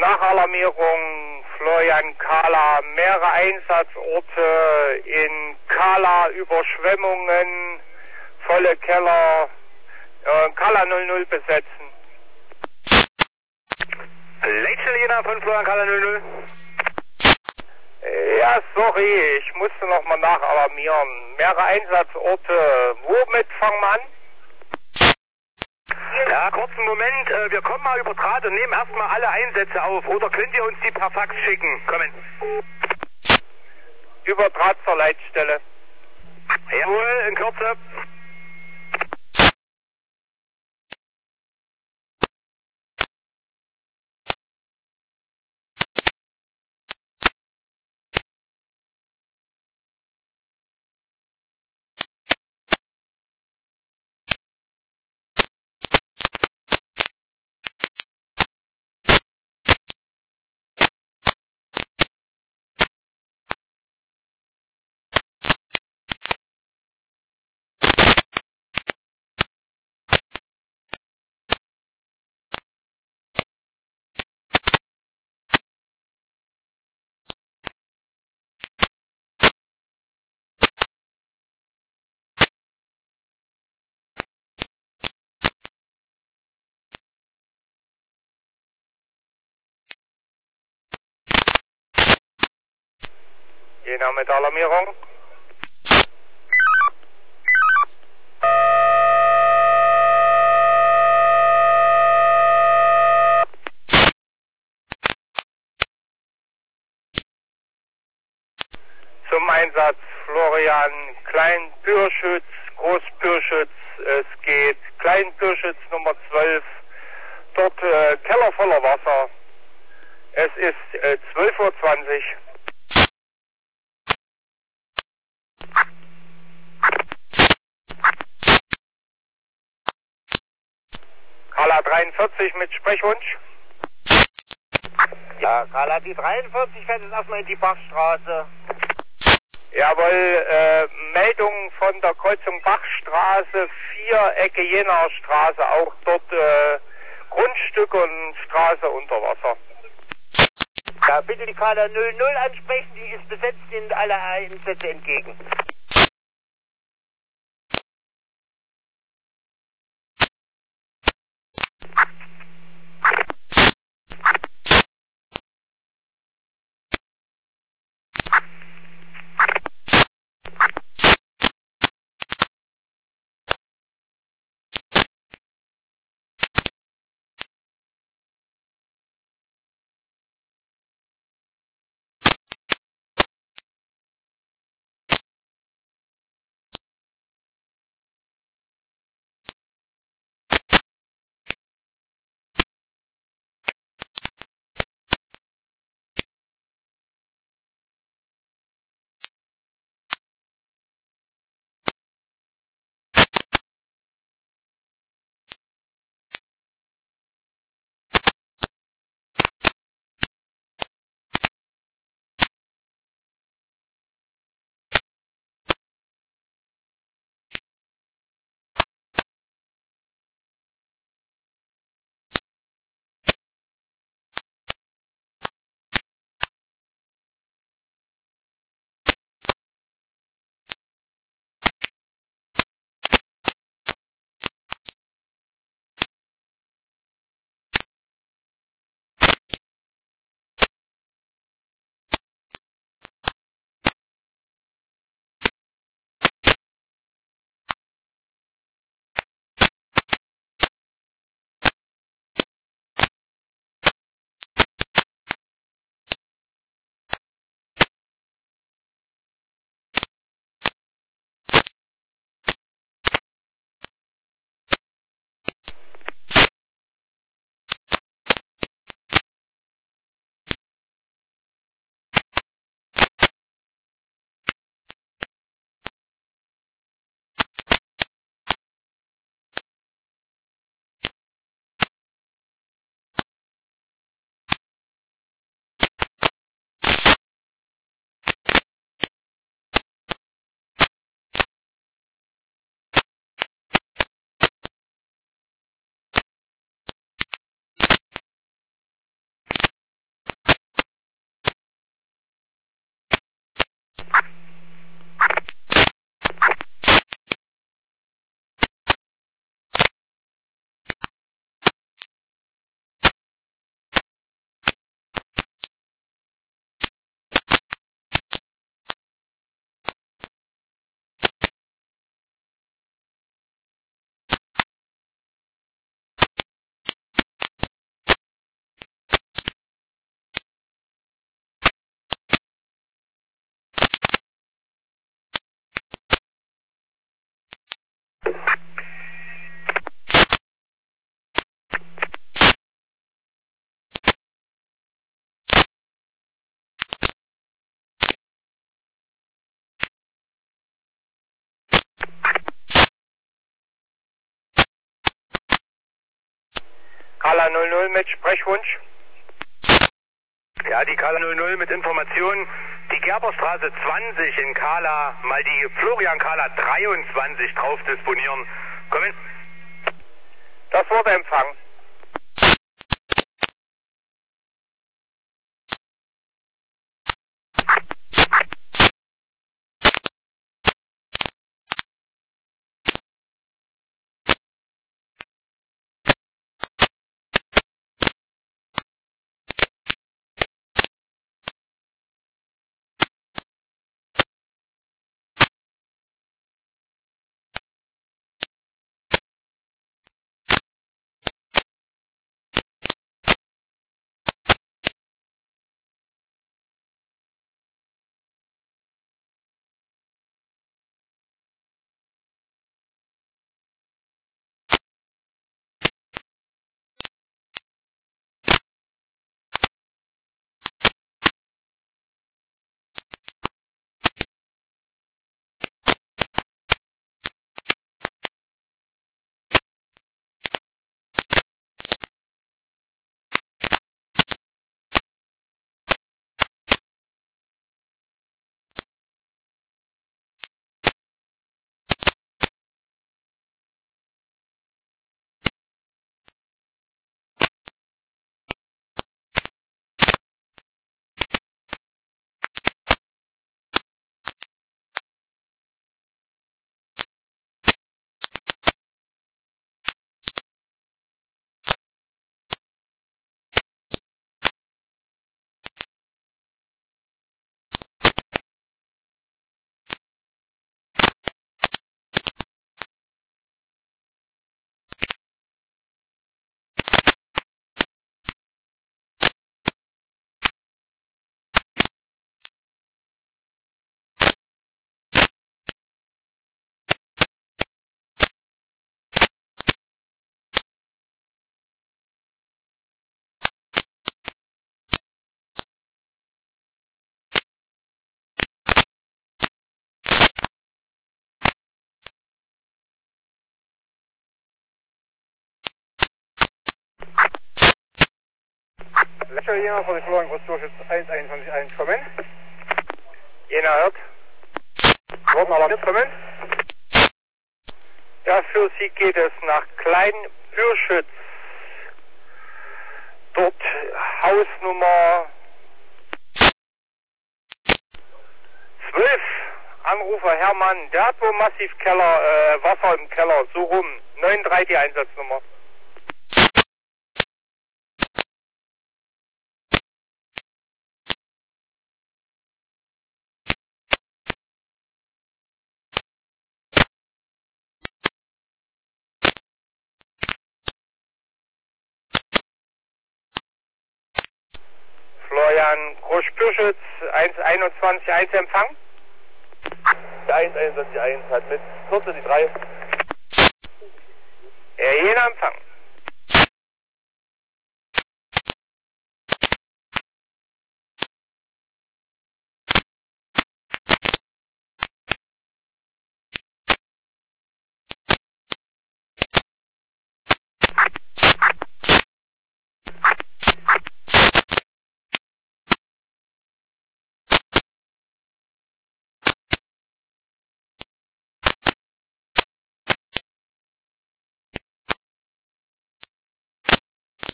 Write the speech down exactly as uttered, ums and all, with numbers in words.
Nachalarmierung Florian Kahla, mehrere Einsatzorte in Kahla, Überschwemmungen, volle Keller, äh, Kahla null null besetzen. Leitstelle Jena von Florian Kahla null null. Ja, sorry, ich musste nochmal nachalarmieren. Mehrere Einsatzorte. Womit fangen wir an? Ja, kurzen Moment. Äh, wir kommen mal über Draht und nehmen erstmal alle Einsätze auf. Oder könnt ihr uns die per Fax schicken? Kommen. Über Draht zur Leitstelle. Jawohl, in Kürze. Jena mit Alarmierung. Zum Einsatz Florian Klein-Pürschütz, Groß-Pürschütz, es geht Klein-Pürschütz Nummer zwölf, dort äh, Keller voller Wasser. Es ist äh, zwölf Uhr zwanzig. Kahla dreiundvierzig mit Sprechwunsch. Ja, Kahla, die dreiundvierzig fährt jetzt erstmal in die Bachstraße. Jawohl, äh, Meldung von der Kreuzung Bachstraße, vier Ecke Jenaer Straße, auch dort äh, Grundstück und Straße unter Wasser. Ja, bitte die Kahla null null ansprechen, die ist besetzt, sind alle Einsätze entgegen. Kala null null mit Sprechwunsch. Ja, die Kala null null mit Informationen. Die Gerberstraße zwanzig in Kala, mal die Florian Kala dreiundzwanzig drauf disponieren. Kommen. Das wurde empfangen. Lecher Jena von der Florian Großdurchschutz eins eins eins kommen. Jena hört. Wurden aber nicht kommen. Ja, für Sie geht es nach Klein-Bürschütz. Dort Hausnummer zwölf. Anrufer Hermann, der hat wohl massiv Keller, äh, Wasser im Keller, so rum. neun drei die Einsatznummer. Florian Groß-Bürschütz, eins einundzwanzig eins Empfang. Der eins eins eins hat mit vierzehn die drei. Ja, Jena Empfang.